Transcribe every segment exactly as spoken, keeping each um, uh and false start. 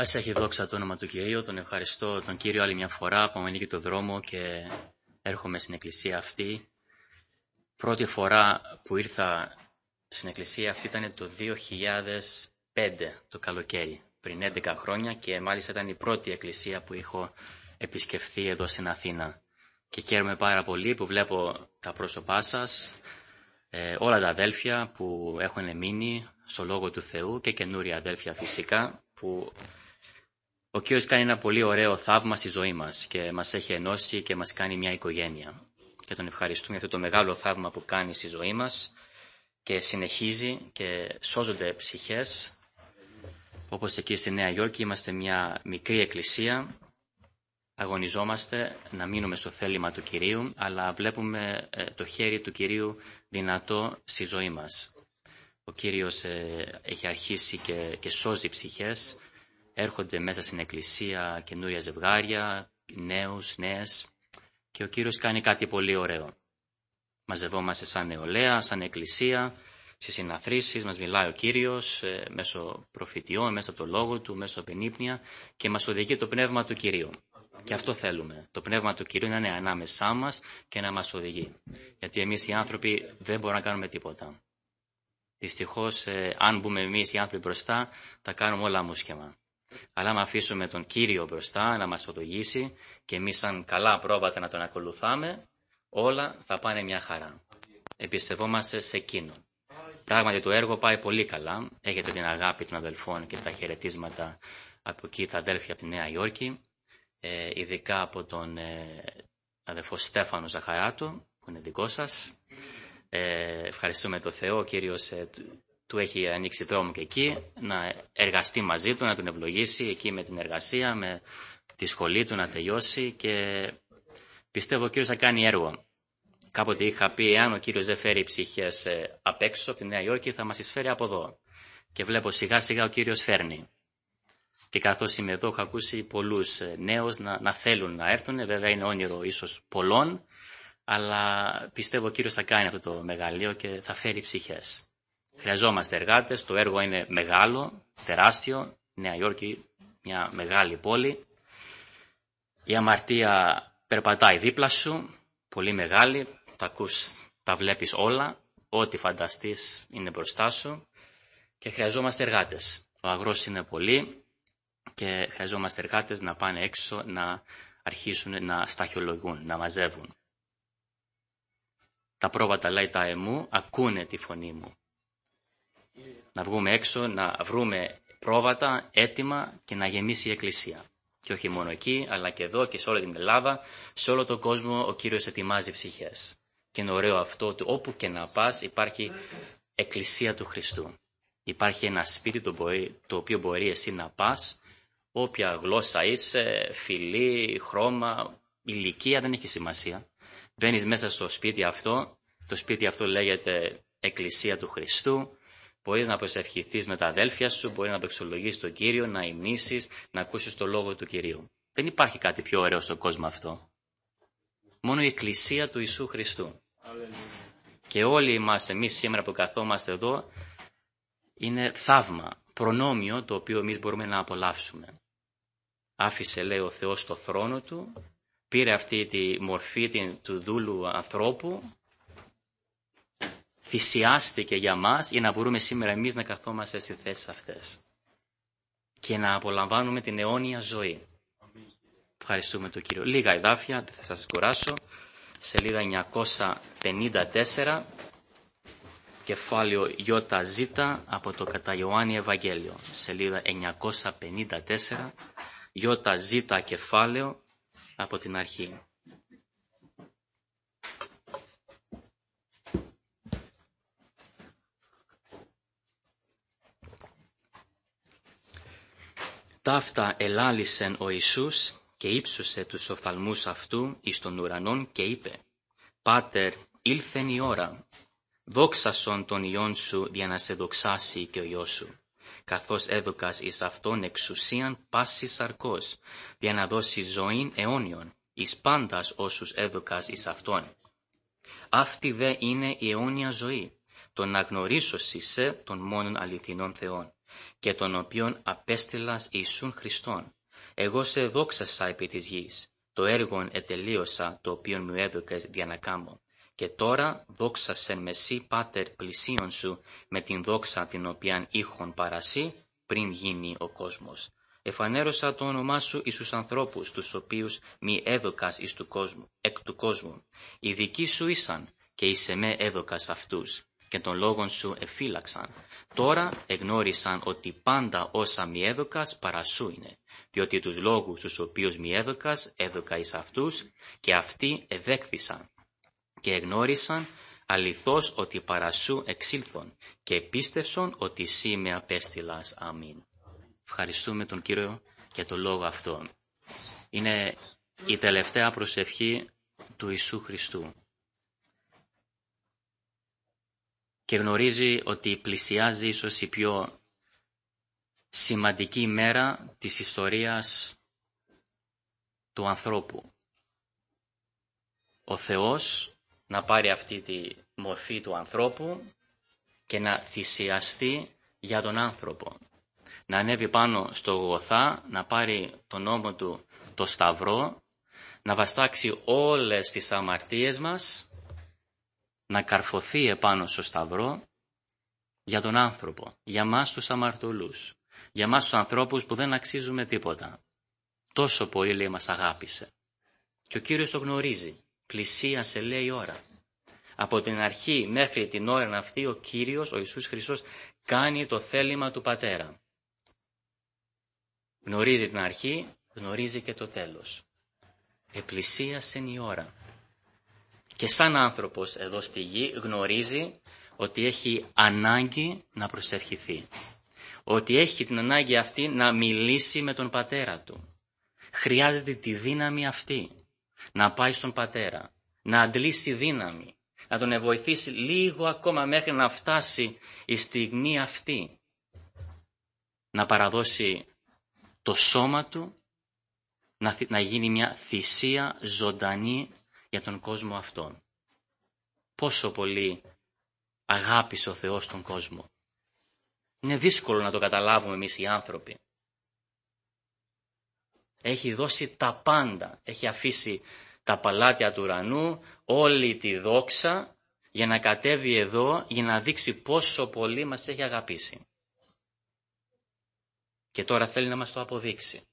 Ας έχει δόξα το όνομα του Κυρίου, τον ευχαριστώ τον Κύριο άλλη μια φορά που μου ανοίγει το δρόμο και έρχομαι στην εκκλησία αυτή. Πρώτη φορά που ήρθα στην εκκλησία αυτή ήταν το δύο χιλιάδες πέντε το καλοκαίρι, πριν έντεκα χρόνια, και μάλιστα ήταν η πρώτη εκκλησία που έχω επισκεφθεί εδώ στην Αθήνα. Και χαίρομαι πάρα πολύ που βλέπω τα πρόσωπά σας, ε, όλα τα αδέλφια που έχουν μείνει στο Λόγο του Θεού και καινούρια αδέλφια φυσικά, που ο Κύριος κάνει ένα πολύ ωραίο θαύμα στη ζωή μας και μας έχει ενώσει και μας κάνει μια οικογένεια. Και τον ευχαριστούμε για αυτό το μεγάλο θαύμα που κάνει στη ζωή μας και συνεχίζει και σώζονται ψυχές. Όπως εκεί στη Νέα Υόρκη είμαστε μια μικρή εκκλησία, αγωνιζόμαστε να μείνουμε στο θέλημα του Κυρίου, αλλά βλέπουμε το χέρι του Κυρίου δυνατό στη ζωή μας. Ο Κύριος έχει αρχίσει και, και σώζει ψυχές. Έρχονται μέσα στην εκκλησία καινούρια ζευγάρια, νέους, νέες, και ο Κύριος κάνει κάτι πολύ ωραίο. Μαζευόμαστε σαν νεολαία, σαν εκκλησία, στις συναθρήσεις μας μιλάει ο Κύριος ε, μέσω προφητιών, μέσα από το Λόγο Του, μέσω από ενύπνια, και μας οδηγεί το Πνεύμα του Κυρίου. Και αυτό θέλουμε. Το Πνεύμα του Κυρίου να είναι ανάμεσά μας και να μας οδηγεί. Γιατί εμείς οι άνθρωποι δεν μπορούμε να κάνουμε τίποτα. Δυστυχώς, ε, αν μπούμε εμείς οι άνθρωποι μπροστά, θα κάνουμε όλα μουσκεμα. Αλλά άμα αφήσουμε τον Κύριο μπροστά να μας οδηγήσει και εμείς σαν καλά πρόβατα να τον ακολουθάμε, όλα θα πάνε μια χαρά. Εμπιστευόμαστε σε Εκείνον. Πράγματι το έργο πάει πολύ καλά. Έχετε την αγάπη των αδελφών και τα χαιρετίσματα από εκεί τα αδέλφια από τη Νέα Υόρκη, ε, ειδικά από τον ε, αδελφό Στέφανο Ζαχαράτο, που είναι δικό σας. Ε, ευχαριστούμε τον Θεό, ο Κύριος ε, του έχει ανοίξει δρόμο και εκεί, να εργαστεί μαζί του, να τον ευλογήσει εκεί με την εργασία, με τη σχολή του να τελειώσει, και πιστεύω ο Κύριος θα κάνει έργο. Κάποτε είχα πει, εάν ο Κύριος δεν φέρει ψυχές απ' έξω από τη Νέα Υόρκη, θα μας τις φέρει από εδώ. Και βλέπω σιγά σιγά ο Κύριος φέρνει. Και καθώς είμαι εδώ, έχω ακούσει πολλούς νέους να, να θέλουν να έρθουν. Βέβαια είναι όνειρο ίσως πολλών, αλλά πιστεύω ο Κύριος θα κάνει αυτό το μεγαλείο και θα φέρει ψυχές. Χρειαζόμαστε εργάτες, το έργο είναι μεγάλο, τεράστιο, Νέα Υόρκη, μια μεγάλη πόλη. Η αμαρτία περπατάει δίπλα σου, πολύ μεγάλη, τα ακούς, τα βλέπεις όλα, ό,τι φανταστείς είναι μπροστά σου, και χρειαζόμαστε εργάτες. Ο αγρός είναι πολύ και χρειαζόμαστε εργάτες να πάνε έξω, να αρχίσουν να σταχυολογούν, να μαζεύουν. Τα πρόβατα, λέει, τα εμού ακούνε τη φωνή μου. Να βγούμε έξω, να βρούμε πρόβατα έτοιμα και να γεμίσει η εκκλησία. Και όχι μόνο εκεί, αλλά και εδώ και σε όλη την Ελλάδα, σε όλο τον κόσμο ο Κύριος ετοιμάζει ψυχές. Και είναι ωραίο αυτό ότι όπου και να πας υπάρχει εκκλησία του Χριστού. Υπάρχει ένα σπίτι το, μπορεί, το οποίο μπορεί εσύ να πας, όποια γλώσσα είσαι, φυλή, χρώμα, ηλικία, δεν έχει σημασία. Μπαίνεις μέσα στο σπίτι αυτό, το σπίτι αυτό λέγεται εκκλησία του Χριστού. Μπορείς να προσευχηθείς με τα αδέλφια σου, μπορείς να δοξολογήσεις τον Κύριο, να υμνήσεις, να ακούσεις το Λόγο του Κυρίου. Δεν υπάρχει κάτι πιο ωραίο στον κόσμο αυτό. Μόνο η εκκλησία του Ιησού Χριστού. Και όλοι μας, εμείς σήμερα που καθόμαστε εδώ, είναι θαύμα, προνόμιο το οποίο εμείς μπορούμε να απολαύσουμε. Άφησε, λέει, ο Θεός το θρόνο του, πήρε αυτή τη μορφή του δούλου ανθρώπου, θυσιάστηκε για μας για να μπορούμε σήμερα εμείς να καθόμαστε στις θέσεις αυτές και να απολαμβάνουμε την αιώνια ζωή. Ευχαριστούμε τον Κύριο. Λίγα εδάφια, δεν θα σας κουράσω. Σελίδα εννιακόσια πενήντα τέσσερα, κεφάλαιο ΙΖ από το κατά Ιωάννη Ευαγγέλιο. Σελίδα εννιακόσια πενήντα τέσσερα, ΙΖ κεφάλαιο από την αρχή. Ταύτα ελάλησεν ο Ιησούς και ύψωσε τους οφθαλμούς αυτού εις των ουρανών και είπε, «Πάτερ, ήλθεν η ώρα, δόξασον τον Υιόν σου για να σε δοξάσει και ο Υιός σου, καθώς έδωκας εις αυτόν εξουσίαν πάσης σαρκός, για να δώσει ζωήν αιώνιον, εις πάντας όσους έδωκας εις αυτόν. Αυτή δε είναι η αιώνια ζωή, το να γνωρίσωσι σε τον μόνον αληθινόν Θεόν και τον οποίον απέστειλας Ιησούν Χριστόν. Εγώ σε δόξασα επί της γης, το έργον ετελείωσα το οποίον μου έδωκες δια να κάμω. Και τώρα δόξασεν με σύ, Πάτερ, πλησίον σου, με την δόξα την οποίαν είχον παρασύ πριν γίνει ο κόσμος. Εφανέρωσα το όνομά σου εις τους ανθρώπους, τους οποίους μη έδωκας εις του κόσμου, εκ του κόσμου. Οι δικοί σου ήσαν και εις εμέ έδωκας αυτούς, και των λόγων σου εφύλαξαν. Τώρα εγνώρισαν ότι πάντα όσα μη έδωκας παρασού είναι, διότι τους λόγους τους οποίους μη έδωκας έδωκα εις αυτούς, και αυτοί εδέκθησαν. Και εγνώρισαν αληθώς ότι παρασού εξήλθον, και επίστευσον ότι σύ με απέστειλας. Αμήν. Ευχαριστούμε τον Κύριο για το λόγο αυτό. Είναι η τελευταία προσευχή του Ιησού Χριστού. Και γνωρίζει ότι πλησιάζει ίσως η πιο σημαντική μέρα της ιστορίας του ανθρώπου. Ο Θεός να πάρει αυτή τη μορφή του ανθρώπου και να θυσιαστεί για τον άνθρωπο. Να ανέβει πάνω στο Γολγοθά, να πάρει τον ώμο του το σταυρό, να βαστάξει όλες τις αμαρτίες μας, να καρφωθεί επάνω στο σταυρό για τον άνθρωπο, για μας τους αμαρτωλούς, για μας τους ανθρώπους που δεν αξίζουμε τίποτα. Τόσο πολύ, λέει, μας αγάπησε. Και ο Κύριος το γνωρίζει. Πλησίασε, λέει, η ώρα. Από την αρχή μέχρι την ώρα αυτή ο Κύριος, ο Ιησούς Χριστός, κάνει το θέλημα του Πατέρα. Γνωρίζει την αρχή, γνωρίζει και το τέλος. Επλησίασε η ώρα. Και σαν άνθρωπος εδώ στη γη γνωρίζει ότι έχει ανάγκη να προσευχηθεί. Ότι έχει την ανάγκη αυτή να μιλήσει με τον Πατέρα του. Χρειάζεται τη δύναμη αυτή να πάει στον Πατέρα, να αντλήσει δύναμη, να τον βοηθήσει λίγο ακόμα μέχρι να φτάσει η στιγμή αυτή. Να παραδώσει το σώμα του, να, να γίνει μια θυσία ζωντανή για τον κόσμο αυτόν. Πόσο πολύ αγάπησε ο Θεός τον κόσμο. Είναι δύσκολο να το καταλάβουμε εμείς οι άνθρωποι. Έχει δώσει τα πάντα. Έχει αφήσει τα παλάτια του ουρανού, όλη τη δόξα, για να κατέβει εδώ, για να δείξει πόσο πολύ μας έχει αγαπήσει. Και τώρα θέλει να μας το αποδείξει.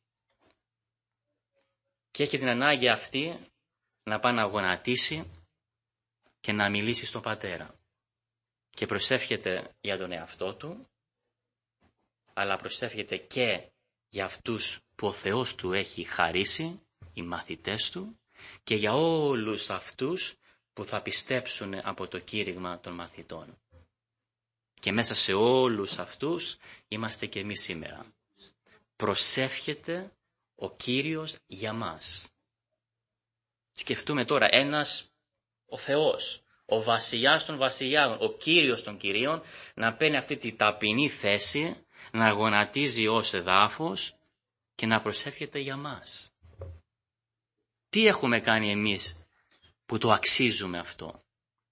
Και έχει την ανάγκη αυτή να πάει να γονατίσει και να μιλήσει στον Πατέρα. Και προσεύχεται για τον εαυτό του, αλλά προσεύχεται και για αυτούς που ο Θεός του έχει χαρίσει, οι μαθητές του, και για όλους αυτούς που θα πιστέψουν από το κήρυγμα των μαθητών. Και μέσα σε όλους αυτούς είμαστε και εμείς σήμερα. Προσεύχεται ο Κύριος για μας. Σκεφτούμε τώρα ένας, ο Θεός, ο βασιλιάς των βασιλιάδων, ο Κύριος των Κυρίων, να παίρνει αυτή τη ταπεινή θέση, να γονατίζει ως εδάφος και να προσεύχεται για μας. Τι έχουμε κάνει εμείς που το αξίζουμε αυτό?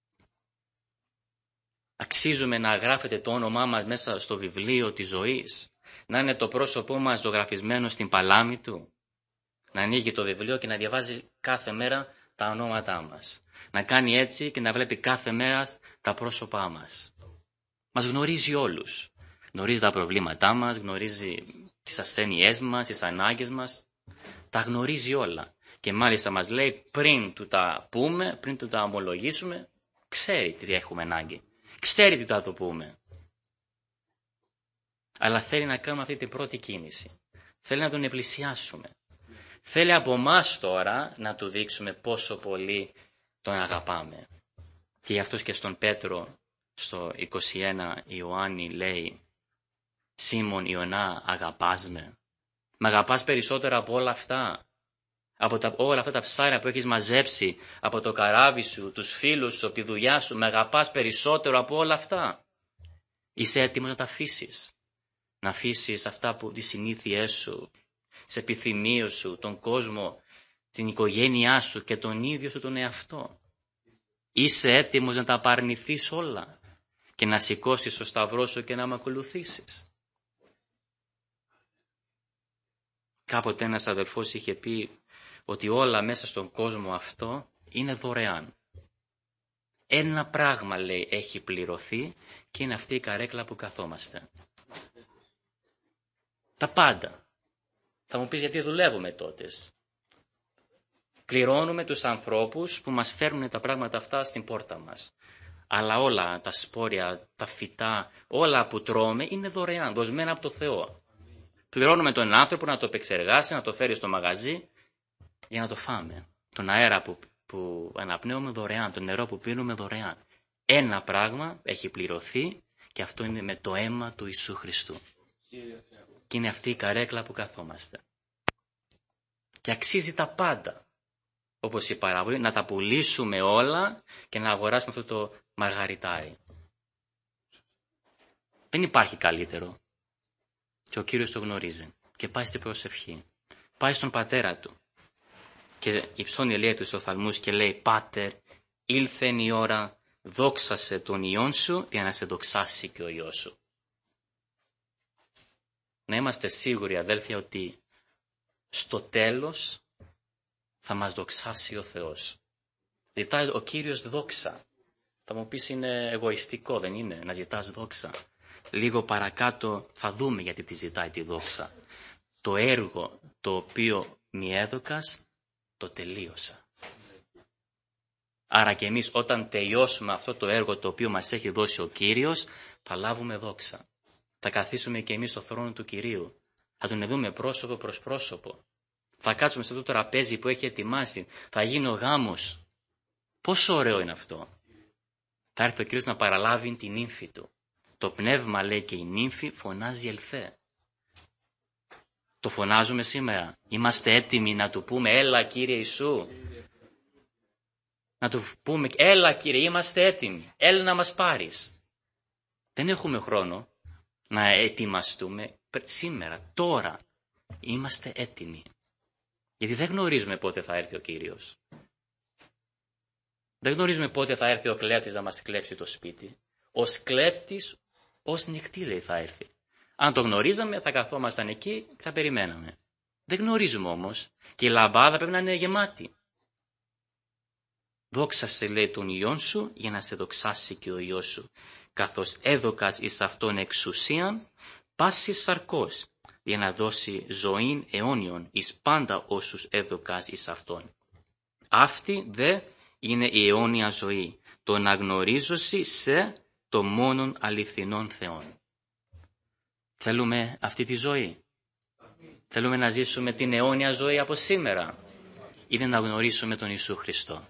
Αξίζουμε να γράφεται το όνομά μας μέσα στο βιβλίο της ζωής, να είναι το πρόσωπό μας ζωγραφισμένο στην παλάμη του, να ανοίγει το βιβλίο και να διαβάζει κάθε μέρα τα ονόματά μας, να κάνει έτσι και να βλέπει κάθε μέρα τα πρόσωπά μας. Μας γνωρίζει όλους, γνωρίζει τα προβλήματά μας, γνωρίζει τις ασθένειές μας, τις ανάγκες μας, τα γνωρίζει όλα. Και μάλιστα μας λέει πριν του τα πούμε, πριν του τα ομολογήσουμε, ξέρει τι έχουμε ανάγκη, ξέρει τι θα το πούμε. Αλλά θέλει να κάνουμε αυτή την πρώτη κίνηση. Θέλει να τον επλησιάσουμε. Θέλει από εμάς τώρα να του δείξουμε πόσο πολύ τον αγαπάμε. Και γι' αυτός και στον Πέτρο στο είκοσι ένα Ιωάννη λέει, Σίμων Ιωνά, αγαπάς με? Με αγαπάς περισσότερο από όλα αυτά? Από τα, όλα αυτά τα ψάρια που έχεις μαζέψει, από το καράβι σου, τους φίλους σου, από τη δουλειά σου, με αγαπάς περισσότερο από όλα αυτά? Είσαι έτοιμος να τα αφήσεις? Να αφήσεις αυτά που τις συνήθειές σου, τις επιθυμίες σου, τον κόσμο, την οικογένειά σου και τον ίδιο σου τον εαυτό? Είσαι έτοιμος να τα απαρνηθείς όλα και να σηκώσεις το σταυρό σου και να με ακολουθήσεις? Κάποτε ένας αδελφός είχε πει ότι όλα μέσα στον κόσμο αυτό είναι δωρεάν. Ένα πράγμα, λέει, έχει πληρωθεί και είναι αυτή η καρέκλα που καθόμαστε. Τα πάντα. Θα μου πεις γιατί δουλεύουμε τότε. Πληρώνουμε τους ανθρώπους που μας φέρνουν τα πράγματα αυτά στην πόρτα μας. Αλλά όλα τα σπόρια, τα φυτά, όλα που τρώμε είναι δωρεάν, δοσμένα από το Θεό. Πληρώνουμε τον άνθρωπο να το επεξεργάσει, να το φέρει στο μαγαζί για να το φάμε. Τον αέρα που, που αναπνέουμε δωρεάν, το νερό που πίνουμε δωρεάν. Ένα πράγμα έχει πληρωθεί και αυτό είναι με το αίμα του Ιησού Χριστού. Και είναι αυτή η καρέκλα που καθόμαστε. Και αξίζει τα πάντα. Όπως η παραβολή, να τα πουλήσουμε όλα και να αγοράσουμε αυτό το μαργαριτάρι. Δεν υπάρχει καλύτερο. Και ο Κύριος το γνωρίζει. Και πάει στην προσευχή. Πάει στον πατέρα του. Και υψώνει η ελία του στους οφθαλμούς και λέει: Πάτερ, ήλθεν η ώρα, δόξασε τον Υιόν σου για να σε δοξάσει και ο Υιός σου. Να είμαστε σίγουροι, αδέλφια, ότι στο τέλος θα μας δοξάσει ο Θεός. Ζητάει ο Κύριος δόξα. Θα μου πεις είναι εγωιστικό, δεν είναι, να ζητάς δόξα. Λίγο παρακάτω θα δούμε γιατί τη ζητάει τη δόξα. Το έργο το οποίο μη έδωκας, το τελείωσα. Άρα και εμείς όταν τελειώσουμε αυτό το έργο το οποίο μας έχει δώσει ο Κύριος, θα λάβουμε δόξα. Θα καθίσουμε και εμείς στο θρόνο του Κυρίου. Θα τον δούμε πρόσωπο προς πρόσωπο. Θα κάτσουμε σε αυτό το τραπέζι που έχει ετοιμάσει. Θα γίνει ο γάμος. Πόσο ωραίο είναι αυτό. Θα έρθει ο Κύριος να παραλάβει την νύμφη του. Το πνεύμα, λέει, και η νύμφη φωνάζει ελθέ. Το φωνάζουμε σήμερα. Είμαστε έτοιμοι να του πούμε έλα Κύριε Ιησού. Να του πούμε έλα Κύριε, είμαστε έτοιμοι. Έλα να μας πάρεις. Δεν έχουμε χρόνο να ετοιμαστούμε. Σήμερα, τώρα είμαστε έτοιμοι. Γιατί δεν γνωρίζουμε πότε θα έρθει ο Κύριος. Δεν γνωρίζουμε πότε θα έρθει ο κλέπτης να μας κλέψει το σπίτι. Ο κλέπτης ως νυχτή, λέει, θα έρθει. Αν το γνωρίζαμε θα καθόμασταν εκεί και θα περιμέναμε. Δεν γνωρίζουμε όμως και η λαμπάδα πρέπει να είναι γεμάτη. Δόξασε, λέει, τον Υιόν σου για να σε δοξάσει και ο Υιός σου. Καθώς έδωκας εις αυτόν εξουσίαν, πάσης σαρκός, για να δώσει ζωήν αιώνιον εις πάντα όσους έδωκας εις αυτόν. Αυτή δε είναι η αιώνια ζωή, το να γνωρίζωση σε το μόνον αληθινόν Θεόν. Θέλουμε αυτή τη ζωή. Θέλουμε να ζήσουμε την αιώνια ζωή από σήμερα. Ή να γνωρίσουμε τον Ιησού Χριστό.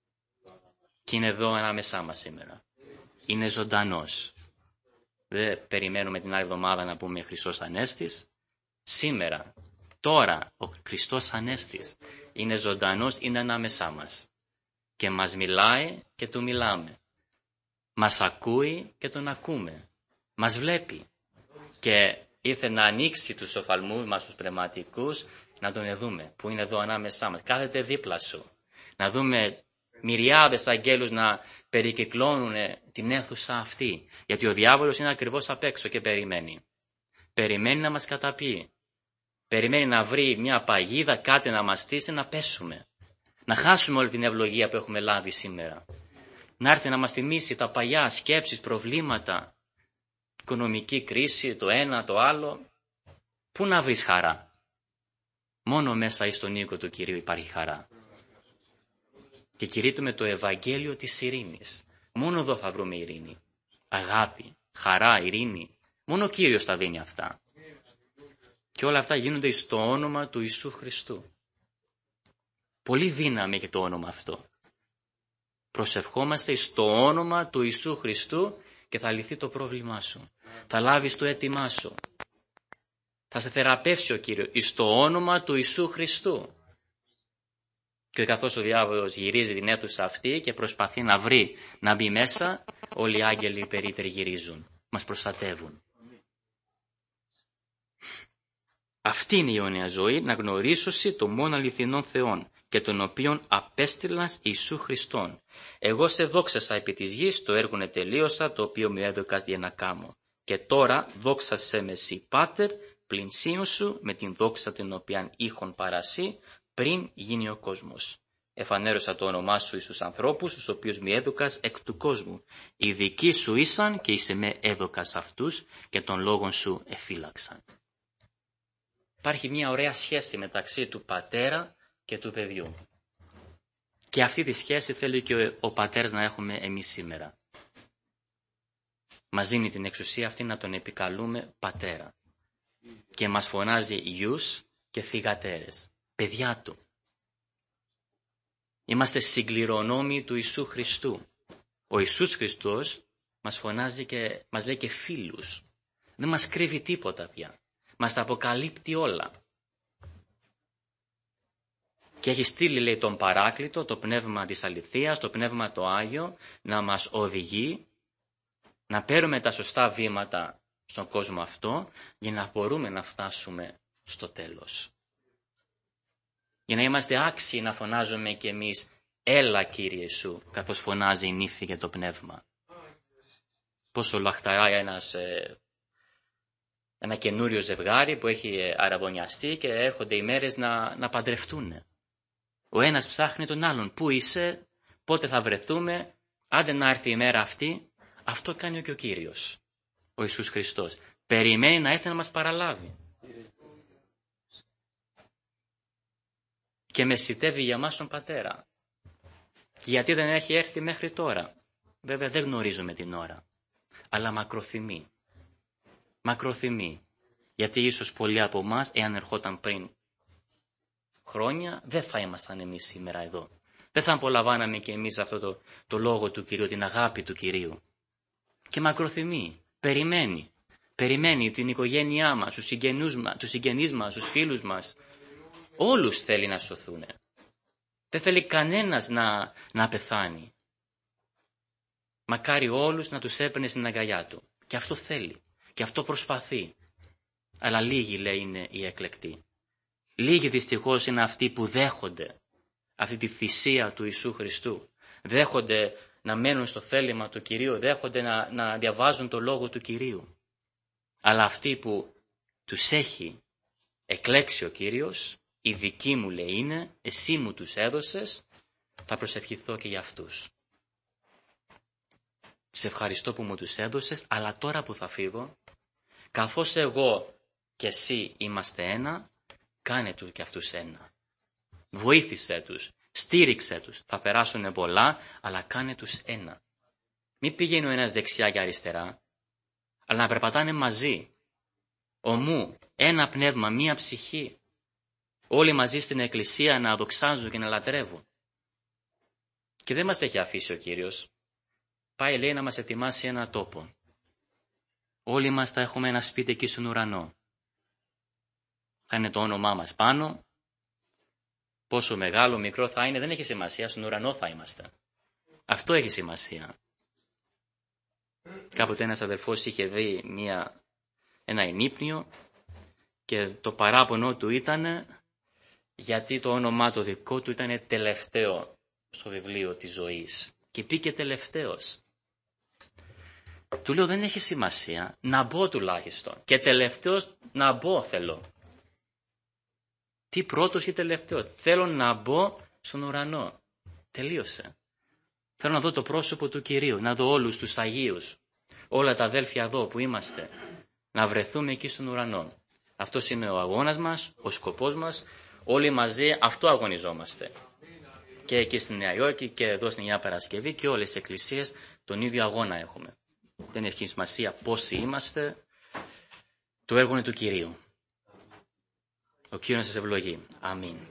Και είναι εδώ ανάμεσά μας σήμερα. Είναι ζωντανός. Δεν περιμένουμε την άλλη εβδομάδα να πούμε Χριστός Ανέστης. Σήμερα, τώρα, ο Χριστός Ανέστης είναι ζωντανός, είναι ανάμεσά μας. Και μας μιλάει και του μιλάμε. Μας ακούει και τον ακούμε. Μας βλέπει. Και ήρθε να ανοίξει τους οφθαλμούς μας, τους πνευματικούς, να τον δούμε, που είναι εδώ ανάμεσά μας. Κάθεται δίπλα σου. Να δούμε μυριάδες αγγέλους να περικυκλώνουν την αίθουσα αυτή. Γιατί ο διάβολος είναι ακριβώς απ' έξω και περιμένει. Περιμένει να μας καταπιεί. Περιμένει να βρει μια παγίδα, κάτι να μας στήσει, να πέσουμε. Να χάσουμε όλη την ευλογία που έχουμε λάβει σήμερα. Να έρθει να μας θυμίσει τα παλιά σκέψεις, προβλήματα, οικονομική κρίση, το ένα, το άλλο. Πού να βρεις χαρά? Μόνο μέσα εις τον οίκο του Κυρίου υπάρχει χαρά. Και κηρύττουμε το Ευαγγέλιο της ειρήνης. Μόνο εδώ θα βρούμε ειρήνη. Αγάπη, χαρά, ειρήνη. Μόνο ο Κύριος τα δίνει αυτά. Και όλα αυτά γίνονται στο όνομα του Ιησού Χριστού. Πολύ δύναμη έχει το όνομα αυτό. Προσευχόμαστε στο όνομα του Ιησού Χριστού και θα λυθεί το πρόβλημά σου. Θα λάβεις το αίτημά σου. Θα σε θεραπεύσει ο Κύριος στο όνομα του Ιησού Χριστού. Και καθώς ο διάβολος γυρίζει την αίθουσα αυτή και προσπαθεί να βρει να μπει μέσα, όλοι οι άγγελοι περιτριγυρίζουν. Μας προστατεύουν. Αυτή είναι η αιώνια ζωή, να γνωρίσωση το μόνο αληθινόν Θεόν και τον οποίον απέστειλας Ιησού Χριστόν. Εγώ σε δόξασα επί της γης, το έργο τελείωσα, το οποίο μου έδωκας για να κάμω. Και τώρα δόξασέ με εσύ, Πάτερ, πλην σου με την δόξα την οποία είχον παρασύ πριν γίνει ο κόσμος. Εφανέρωσα το όνομά σου εις τους ανθρώπους, τους οποίους μη έδωκας εκ του κόσμου. Οι δικοί σου ήσαν και είσαι με έδωκας αυτούς και των λόγων σου εφύλαξαν. Υπάρχει μια ωραία σχέση μεταξύ του πατέρα και του παιδιού. Και αυτή τη σχέση θέλει και ο, ο πατέρας να έχουμε εμείς σήμερα. Μας δίνει την εξουσία αυτή να τον επικαλούμε πατέρα. Και μας φωνάζει γιους και θυγατέρες, παιδιά του. Είμαστε συγκληρονόμοι του Ιησού Χριστού. Ο Ιησούς Χριστός μας φωνάζει και μας λέει και φίλους. Δεν μας κρύβει τίποτα πια. Μας τα αποκαλύπτει όλα. Και έχει στείλει, λέει, τον Παράκλητο, το πνεύμα της αληθείας, το πνεύμα το Άγιο, να μας οδηγεί, να παίρνουμε τα σωστά βήματα στον κόσμο αυτό, για να μπορούμε να φτάσουμε στο τέλος. Για να είμαστε άξιοι να φωνάζουμε κι εμείς «Έλα Κύριε Ιησού», καθώς φωνάζει η νύφη για το πνεύμα. Πόσο λαχταράει ένας, ε, ένα καινούριο ζευγάρι που έχει αραβωνιαστεί και έρχονται οι μέρες να, να παντρευτούν. Ο ένας ψάχνει τον άλλον. Πού είσαι, πότε θα βρεθούμε, άντε να έρθει η μέρα αυτή. Αυτό κάνει και ο Κύριος, ο Ιησούς Χριστός. Περιμένει να έρθει να μας παραλάβει. Και μεσητεύει για μας τον Πατέρα. Και γιατί δεν έχει έρθει μέχρι τώρα. Βέβαια δεν γνωρίζουμε την ώρα. Αλλά μακροθυμεί. Μακροθυμεί. Γιατί ίσως πολλοί από εμάς, εάν ερχόταν πριν χρόνια, δεν θα ήμασταν εμείς σήμερα εδώ. Δεν θα απολαμβάναμε και εμείς αυτό το, το λόγο του Κυρίου, την αγάπη του Κυρίου. Και μακροθυμεί. Περιμένει. Περιμένει την οικογένειά μας, τους συγγενείς μας, τους συγγενείς μας, τους φίλους μας. Όλους θέλει να σωθούν. Δεν θέλει κανένας να, να πεθάνει. Μακάρι όλους να τους έπαιρνε στην αγκαλιά του. Και αυτό θέλει. Και αυτό προσπαθεί. Αλλά λίγοι, λέει, είναι οι εκλεκτοί. Λίγοι δυστυχώς είναι αυτοί που δέχονται αυτή τη θυσία του Ιησού Χριστού. Δέχονται να μένουν στο θέλημα του Κυρίου. Δέχονται να, να διαβάζουν το λόγο του Κυρίου. Αλλά αυτοί που τους έχει εκλέξει ο Κύριος, οι δικοί μου, λέει, είναι, εσύ μου τους έδωσες, θα προσευχηθώ και για αυτούς. Σε ευχαριστώ που μου τους έδωσες, αλλά τώρα που θα φύγω, καθώς εγώ και εσύ είμαστε ένα, κάνε του και αυτούς ένα. Βοήθησέ τους, στήριξέ τους. Θα περάσουν πολλά, αλλά κάνε τους ένα. Μην πηγαίνει ο ένας δεξιά και αριστερά, αλλά να περπατάνε μαζί. Ομού, ένα πνεύμα, μία ψυχή. Όλοι μαζί στην εκκλησία να δοξάζουν και να λατρεύουν. Και δεν μας έχει αφήσει ο Κύριος. Πάει, λέει, να μας ετοιμάσει ένα τόπο. Όλοι μας θα έχουμε ένα σπίτι εκεί στον ουρανό. Θα είναι το όνομά μας πάνω. Πόσο μεγάλο, μικρό θα είναι, δεν έχει σημασία. Στον ουρανό θα είμαστε. Αυτό έχει σημασία. Κάποτε ένας αδελφός είχε δει μια, ένα ενύπνιο και το παράπονο του ήταν γιατί το όνομά το δικό του ήταν τελευταίο στο βιβλίο της ζωής. Και πήγε τελευταίος. Του λέω δεν έχει σημασία, να μπω τουλάχιστον. Και τελευταίος να μπω θέλω. Τι πρώτος ή τελευταίος. Θέλω να μπω στον ουρανό. Τελείωσε. Θέλω να δω το πρόσωπο του Κυρίου, να δω όλους τους Αγίους, όλα τα αδέλφια εδώ που είμαστε, να βρεθούμε εκεί στον ουρανό. Αυτός είναι ο αγώνας μας, ο σκοπός μας, όλοι μαζί αυτό αγωνιζόμαστε. Και εκεί στη Νέα Υόρκη και εδώ στην Νέα Παρασκευή και όλες τις εκκλησίες τον ίδιο αγώνα έχουμε. Δεν έχει σημασία πόσοι είμαστε, το έργο είναι του Κυρίου. Ο Κύριος σας ευλογεί. Αμήν.